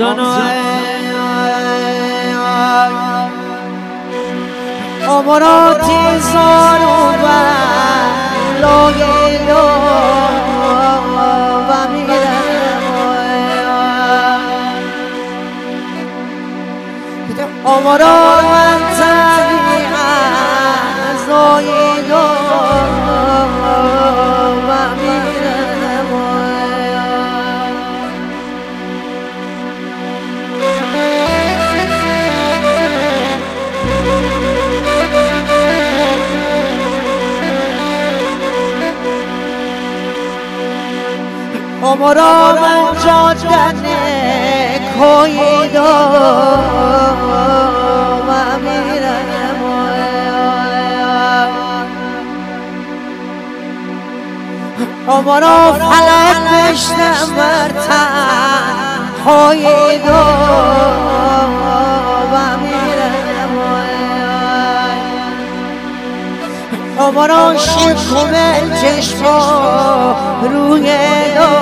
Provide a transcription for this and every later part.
امراتی زارو بلای دو و میرم امرا من تبی ازای دو و میرم امرا من جادن کویدو و میرم امرا فلک بشنم برتن کویدو و میرم امرا شکم چشم روی دو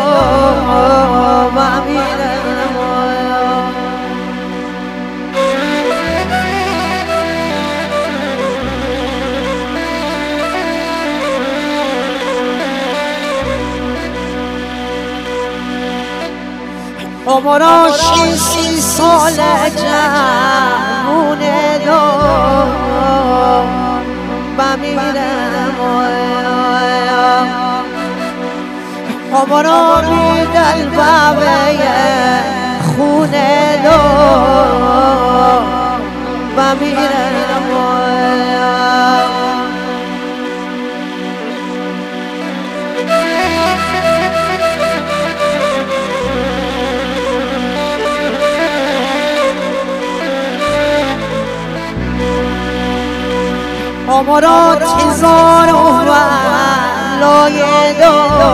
و میرم امرا 30 سال جوون دو و میرم امرا میدل بابه خونه دو و میرم امرا تزار و لای دو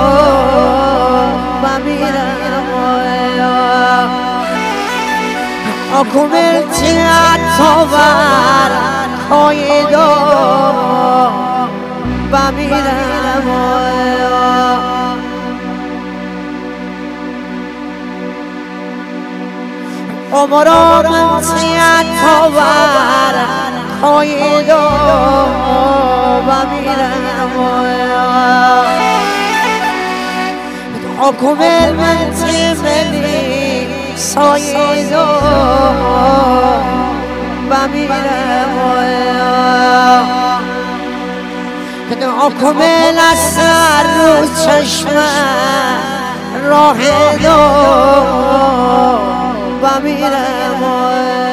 و میرم اکمل تیاتا بر کای دو و میرم امرا من تیاتا بر کای دو و میرم اکمل من تیملی سای دو و میرم اکمل از سر رو چشم راه دو و میرم